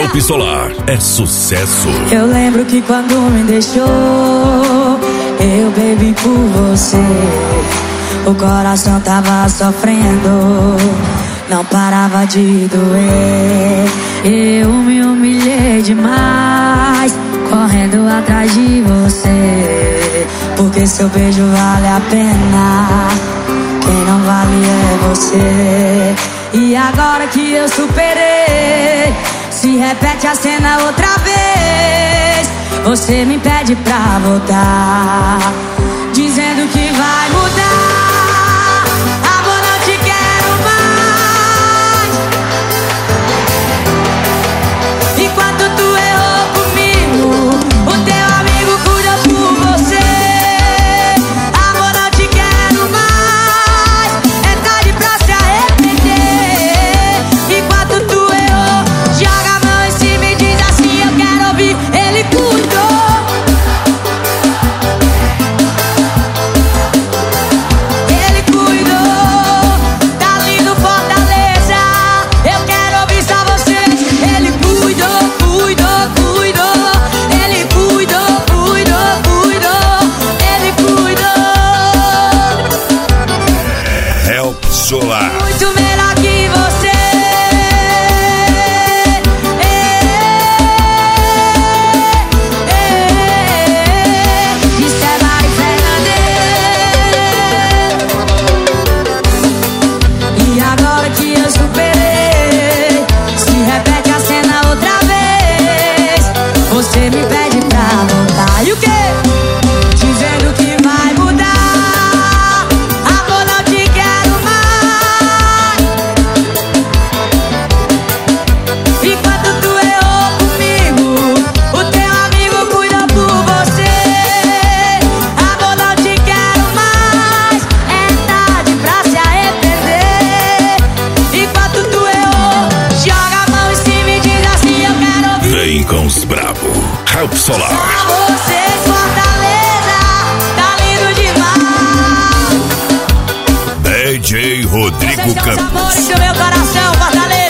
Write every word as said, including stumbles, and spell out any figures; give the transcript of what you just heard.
Help Solar é sucesso. Eu lembro que quando me deixou, eu bebi por você. O coração tava sofrendo, não parava de doer. Eu me humilhei demais, correndo atrás de você. Porque seu beijo vale a pena, quem não vale é você. E agora que eu superei, se repete a cena outra vez. Você me pede pra voltar, dizendo que vai mudar. Amor, não te quero mais. Enquanto tu errou comigo, o teu amigo cuidou por você. Amor, não te quero mais. É tarde pra se arrepender. Enquanto tu errou, joga a mão em cima e diz assim: eu quero ouvir. Ele cuidou. Ele cuidou. Tá lindo Fortaleza. Eu quero ouvir só vocês. Ele cuidou, cuidou, cuidou. Ele cuidou, cuidou, cuidou. Ele cuidou. Help Solar. Muito melhor que você. Isso é Mari Fernandes. E agora que eu superei, se repete a cena outra vez. Você me pede pra voltar. E o quê? Dizendo que vai mudar. Amor, não te quero mais. Enquanto tu errou comigo, o teu amigo cuidou por você. Amor, não te quero mais. É tarde pra se arrepender. Enquanto tu errou, joga a mão em cima e diz assim: eu quero ouvir. Vem com os brabo. Help Solar. Só vocês, Fortaleza, tá lindo demais. D J Rodrigo Vocês são os Campos. amores do meu coração, Fortaleza.